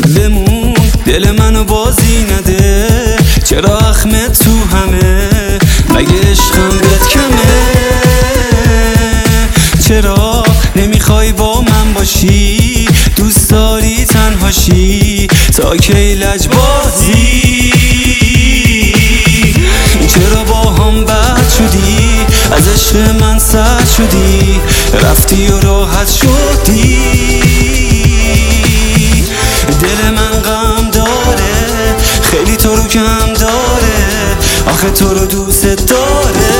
بمون دل منو بازی نده، چرا اخمت تو همه، مگه عشقم بهت کمه؟ چرا نمیخوای با من باشی، دوست داری تنهاشی، تا کی لجبازی؟ چرا با هم بد شدی، از عشق من سرد شدی، رفتی و راحت شدی؟ دل من غم داره، خیلی تو رو کم داره، آخه تو رو دوست داره.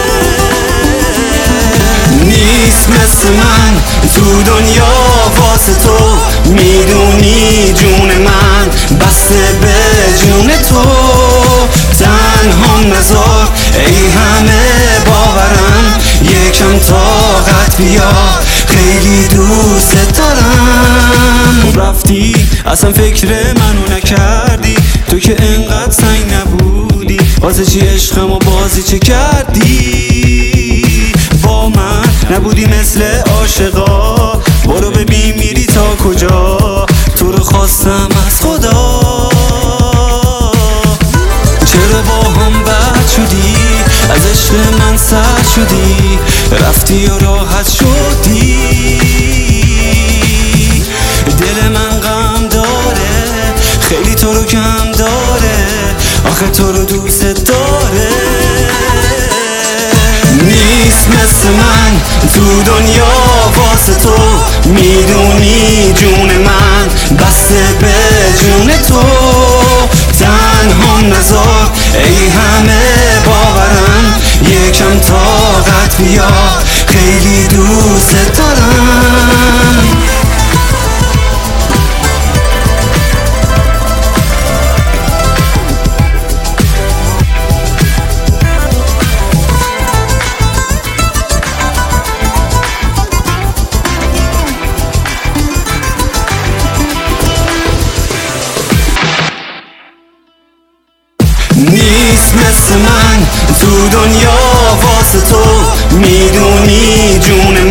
نیست مثل من تو دنیا واسه تو، میدونی جون من بسته به جون تو. تنها نذار ای همه باورم، یکم طاقت بیار، خیلی دوست دارم. رفتی اصلا فکر منو نکردی، تو که انقدر سنگ نبودی، واسه چی عشقمو بازی چه کردی؟ با من نبودی مثل عاشقا، برو ببین میری تا کجا، تو رو خواستم از خدا. چرا با هم بد شدی، از عشق من سرد شدی، رفتی و راحت شدی؟ دل من غم داره، خیلی تو رو کم داره، آخه تو رو دوست داره. نیست مثل من تو دنیا واسه تو، میدونی جون من بسته به جون تو. تنها نذار ای همه باورم، یکم طاقت بیار، خیلی دوست دارم. نیست مثل من تو دنیا واسه تو، میدونی جون